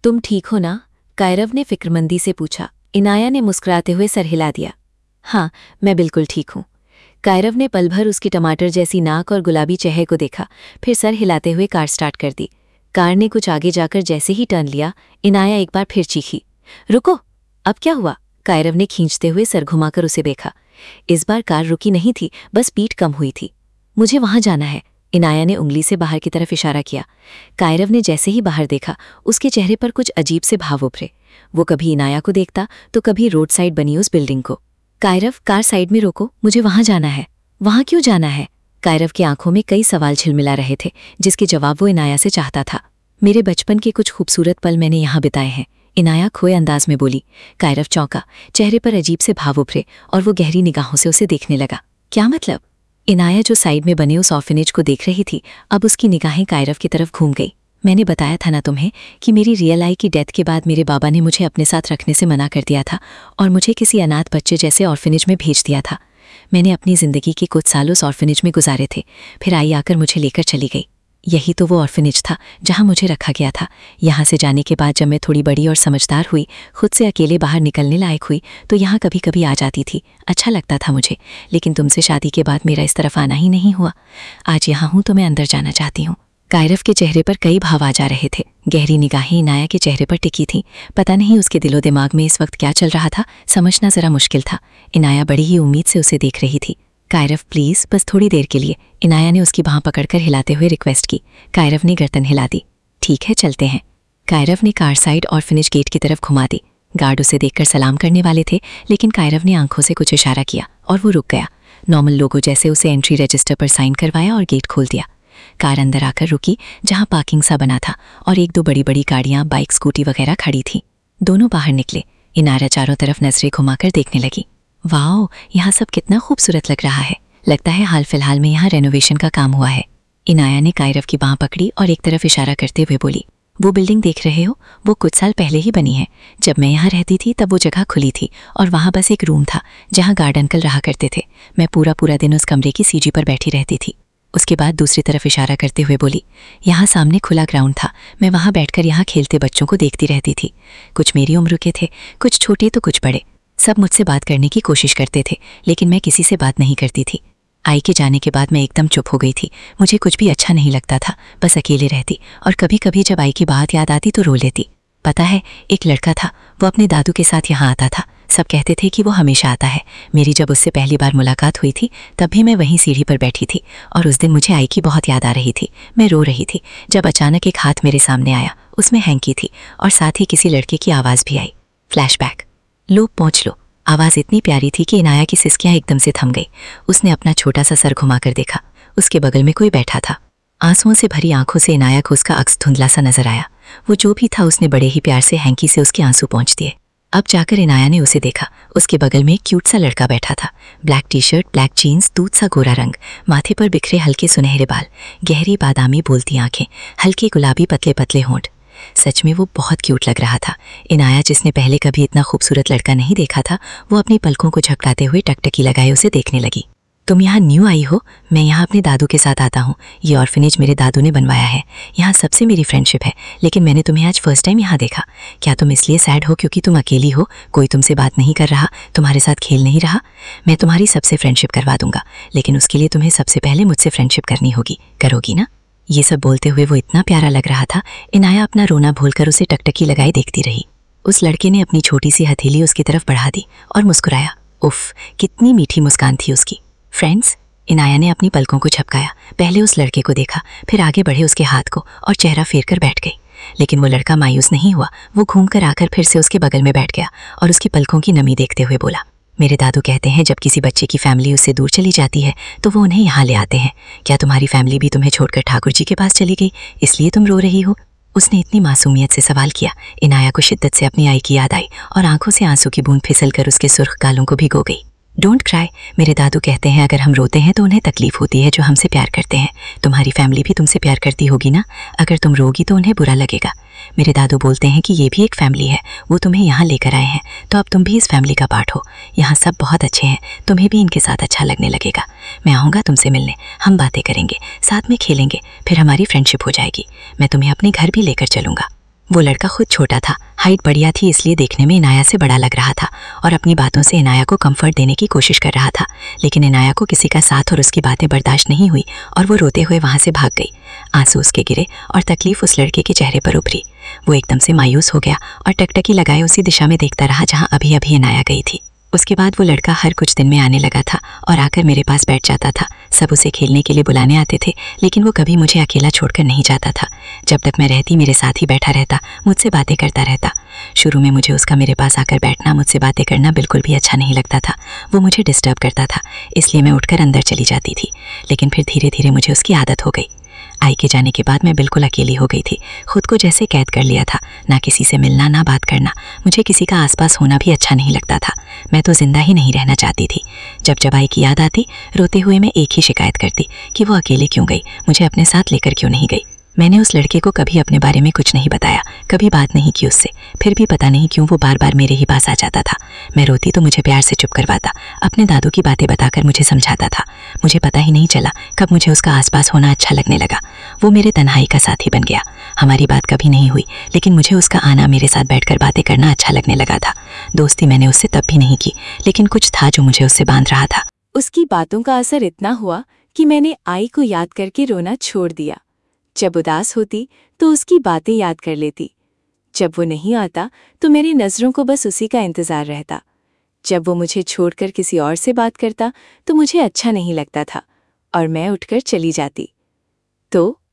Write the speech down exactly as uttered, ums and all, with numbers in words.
तुम ठीक हो ना? कायरव ने फिक्रमंदी से पूछा। इनाया ने मुस्कुराते हुए सर हिला दिया। हाँ, मैं बिल्कुल ठीक हूँ। कायरव ने पल भर उसकी टमाटर जैसी नाक और गुलाबी चेहरे को देखा, फिर सर हिलाते हुए कार स्टार्ट कर दी। कार ने कुछ आगे जाकर जैसे ही टर्न लिया, इनाया एक बार फिर चीखी, रुको! अब क्या हुआ? कायरव ने खींचते हुए सर घुमाकर उसे देखा। इस बार कार रुकी नहीं थी, बस स्पीड कम हुई थी। मुझे वहां जाना है, इनाया ने उंगली से बाहर की तरफ इशारा किया। कायरव ने जैसे ही बाहर देखा, उसके चेहरे पर कुछ अजीब से भाव उभरे। वो कभी इनाया को देखता तो कभी रोड साइड बनी उस बिल्डिंग को। कायरव, कार साइड में रोको, मुझे वहां जाना है। वहां क्यों जाना है? कायरव की आंखों में कई सवाल झिलमिला रहे थे, जिसके जवाब वो इनाया से चाहता था। मेरे बचपन के कुछ खूबसूरत पल मैंने यहाँ बिताए हैं, इनाया खोए अंदाज में बोली। कायरव चौंका, चेहरे पर अजीब से भाव उभरे और वो गहरी निगाहों से उसे देखने लगा। क्या मतलब? इनाया जो साइड में बने उस ऑर्फनेज को देख रही थी, अब उसकी निगाहें कायरव की तरफ घूम गई। मैंने बताया था ना तुम्हें कि मेरी रियल आई की डेथ के बाद मेरे बाबा ने मुझे अपने साथ रखने से मना कर दिया था और मुझे किसी अनाथ बच्चे जैसे ऑर्फनेज में भेज दिया था। मैंने अपनी ज़िंदगी के कुछ साल उस ऑर्फनेज में गुजारे थे, फिर आई आकर मुझे लेकर चली गई। यही तो वो ऑर्फनेज था जहाँ मुझे रखा गया था। यहाँ से जाने के बाद जब मैं थोड़ी बड़ी और समझदार हुई, खुद से अकेले बाहर निकलने लायक हुई, तो यहाँ कभी कभी आ जाती थी। अच्छा लगता था मुझे, लेकिन तुमसे शादी के बाद मेरा इस तरफ आना ही नहीं हुआ। आज यहाँ हूँ तो मैं अंदर जाना चाहती हूँ। कायरव के चेहरे पर कई भाव आ जा रहे थे। गहरी निगाहें इनाया के चेहरे पर टिकी थीं। पता नहीं उसके दिलो दिमाग में इस वक्त क्या चल रहा था, समझना जरा मुश्किल था। इनाया बड़ी ही उम्मीद से उसे देख रही थी। कायरव प्लीज, बस थोड़ी देर के लिए, इनाया ने उसकी बाँह पकड़कर हिलाते हुए रिक्वेस्ट की। कायरव ने गर्दन हिला दी। ठीक है, चलते हैं। कायरव ने कार साइड और फिनिश गेट की तरफ घुमा दी। गार्ड उसे देखकर सलाम करने वाले थे, लेकिन कायरव ने आंखों से कुछ इशारा किया और वो रुक गया। नॉर्मल लोगों जैसे उसे एंट्री रजिस्टर पर साइन करवाया और गेट खोल दिया। कार अंदर आकर रुकी, जहां पार्किंग सा बना था और एक दो बड़ी बड़ी गाड़ियां, बाइक, स्कूटी वगैरह खड़ी थीं। दोनों बाहर निकले। इनाया चारों तरफ नजरें घुमाकर देखने लगी। वाओ, यहाँ सब कितना खूबसूरत लग रहा है। लगता है हाल फिलहाल में यहाँ रेनोवेशन का काम हुआ है। इनाया ने कायरव की बाँह पकड़ी और एक तरफ इशारा करते हुए बोली, वो बिल्डिंग देख रहे हो, वो कुछ साल पहले ही बनी है। जब मैं यहाँ रहती थी तब वो जगह खुली थी और वहाँ बस एक रूम था जहाँ गार्ड अंकल रहा करते थे। मैं पूरा पूरा दिन उस कमरे की सीढ़ी पर बैठी रहती थी। उसके बाद दूसरी तरफ इशारा करते हुए बोली, यहाँ सामने खुला ग्राउंड था, मैं वहाँ बैठकर यहाँ खेलते बच्चों को देखती रहती थी। कुछ मेरी उम्र के थे, कुछ छोटे तो कुछ बड़े। सब मुझसे बात करने की कोशिश करते थे, लेकिन मैं किसी से बात नहीं करती थी। आई के जाने के बाद मैं एकदम चुप हो गई थी। मुझे कुछ भी अच्छा नहीं लगता था, बस अकेले रहती और कभी कभी जब आई की बात याद आती तो रो लेती। पता है, एक लड़का था, वो अपने दादू के साथ यहाँ आता था। सब कहते थे कि वो हमेशा आता है। मेरी जब उससे पहली बार मुलाकात हुई थी तब भी मैं वहीं सीढ़ी पर बैठी थी और उस दिन मुझे आई की बहुत याद आ रही थी। मैं रो रही थी जब अचानक एक हाथ मेरे सामने आया, उसमें हैंकी थी और साथ ही किसी लड़के की आवाज़ भी आई। फ्लैशबैक। लो पहुँच लो। आवाज़ इतनी प्यारी थी कि इनाया की सिसकियाँ एकदम से थम गई। उसने अपना छोटा सा सर घुमाकर देखा। उसके बगल में कोई बैठा था। आंसुओं से भरी आंखों से इनाया को उसका अक्स धुंधला सा नजर आया। वो जो भी था, उसने बड़े ही प्यार से हैंकी से उसके आंसू पोंछ दिए। अब जाकर इनाया ने उसे देखा। उसके बगल में एक क्यूट सा लड़का बैठा था। Black T shirt, black jeans, दूध सा गोरा रंग, माथे पर बिखरे हल्के सुनहरे बाल, गहरी बादामी बोलती आंखें, हल्के गुलाबी पतले पतले होंठ। सच में वो बहुत क्यूट लग रहा था। इनाया, जिसने पहले कभी इतना खूबसूरत लड़का नहीं देखा था, वो अपनी पलकों को झपकाते हुए टकटकी लगाए उसे देखने लगी। तुम यहाँ न्यू आई हो? मैं यहाँ अपने दादू के साथ आता हूँ। ये ऑर्फनेज मेरे दादू ने बनवाया है। यहाँ सबसे मेरी फ्रेंडशिप है, लेकिन मैंने तुम्हें आज फर्स्ट टाइम यहाँ देखा। क्या तुम इसलिए सैड हो क्योंकि तुम अकेली हो, कोई तुमसे बात नहीं कर रहा, तुम्हारे साथ खेल नहीं रहा? मैं तुम्हारी सबसे फ्रेंडशिप करवा दूंगा, लेकिन उसके लिए तुम्हें सबसे पहले मुझसे फ्रेंडशिप करनी होगी। करोगी ना? ये सब बोलते हुए वो इतना प्यारा लग रहा था। इनाया अपना रोना भूलकर उसे टकटकी लगाए देखती रही। उस लड़के ने अपनी छोटी सी हथेली उसकी तरफ बढ़ा दी और मुस्कुराया। उफ, कितनी मीठी मुस्कान थी उसकी। फ्रेंड्स? इनाया ने अपनी पलकों को झपकाया। पहले उस लड़के को देखा, फिर आगे बढ़े उसके हाथ को और चेहरा फेर कर बैठ गई। लेकिन वो लड़का मायूस नहीं हुआ। वो घूम कर आकर फिर से उसके बगल में बैठ गया और उसकी पलकों की नमी देखते हुए बोला, मेरे दादू कहते हैं जब किसी बच्चे की फैमिली उससे दूर चली जाती है तो वो उन्हें यहाँ ले आते हैं। क्या तुम्हारी फैमिली भी तुम्हें छोड़कर ठाकुर जी के पास चली गई, इसलिए तुम रो रही हो? उसने इतनी मासूमियत से सवाल किया। इनाया को शिद्दत से अपनी आई की याद आई और आंखों से आंसू की बूंद फिसलकर उसके सुर्ख गालों को भिगो गई। Don't cry. मेरे दादू कहते हैं अगर हम रोते हैं तो उन्हें तकलीफ होती है जो हमसे प्यार करते हैं। तुम्हारी फैमिली भी तुमसे प्यार करती होगी ना? अगर तुम रोगी तो उन्हें बुरा लगेगा। मेरे दादू बोलते हैं कि ये भी एक फैमिली है, वो तुम्हें यहाँ लेकर आए हैं, तो अब तुम भी इस फैमिली का पार्ट हो। यहाँ सब बहुत अच्छे हैं, तुम्हें भी इनके साथ अच्छा लगने लगेगा। मैं आऊँगा तुमसे मिलने, हम बातें करेंगे, साथ में खेलेंगे, फिर हमारी फ्रेंडशिप हो जाएगी। मैं तुम्हें अपने घर भी लेकर चलूँगा। वो लड़का खुद छोटा था, हाइट बढ़िया थी, इसलिए देखने में इनाया से बड़ा लग रहा था और अपनी बातों से इनाया को कंफर्ट देने की कोशिश कर रहा था। लेकिन इनाया को किसी का साथ और उसकी बातें बर्दाश्त नहीं हुई और वो रोते हुए वहाँ से भाग गई। आंसू उसके गिरे और तकलीफ उस लड़के के चेहरे पर उभरी। वो एकदम से मायूस हो गया और टकटकी लगाए उसी दिशा में देखता रहा जहाँ अभी अभी इनाया गई थी। उसके बाद वो लड़का हर कुछ दिन में आने लगा था और आकर मेरे पास बैठ जाता था। सब उसे खेलने के लिए बुलाने आते थे, लेकिन वो कभी मुझे अकेला छोड़कर नहीं जाता था। जब तक मैं रहती मेरे साथ ही बैठा रहता, मुझसे बातें करता रहता। शुरू में मुझे उसका मेरे पास आकर बैठना, मुझसे बातें करना बिल्कुल भी अच्छा नहीं लगता था। वो मुझे डिस्टर्ब करता था, इसलिए मैं उठकर अंदर चली जाती थी। लेकिन फिर धीरे धीरे मुझे उसकी आदत हो गई। आई के जाने के बाद मैं बिल्कुल अकेली हो गई थी, खुद को जैसे कैद कर लिया था। ना किसी से मिलना, ना बात करना। मुझे किसी का आसपास होना भी अच्छा नहीं लगता था। मैं तो जिंदा ही नहीं रहना चाहती थी। जब जब आई की याद आती, रोते हुए मैं एक ही शिकायत करती कि वो अकेले क्यों गई, मुझे अपने साथ लेकर क्यों नहीं गई। मैंने उस लड़के को कभी अपने बारे में कुछ नहीं बताया, कभी बात नहीं की उससे। फिर भी पता नहीं क्यों वो बार बार मेरे ही पास आ जाता था। मैं रोती तो मुझे प्यार से चुप करवाता, अपने दादू की बातें बताकर मुझे समझाता था। मुझे पता ही नहीं चला कब मुझे उसका आसपास होना अच्छा लगने लगा। वो मेरे तन्हाई का साथी बन गया। हमारी बात कभी नहीं हुई, लेकिन मुझे उसका आना, मेरे साथ बैठकर बातें करना अच्छा लगने लगा था। दोस्ती मैंने उससे तब भी नहीं की, लेकिन कुछ था जो मुझे उससे बांध रहा था। उसकी बातों का असर इतना हुआ कि मैंने आई को याद करके रोना छोड़ दिया। जब उदास होती तो उसकी बातें याद कर लेती। जब वो नहीं आता तो मेरी नज़रों को बस उसी का इंतज़ार रहता। जब वो मुझे छोड़कर किसी और से बात करता तो मुझे अच्छा नहीं लगता था और मैं उठकर चली जाती। तो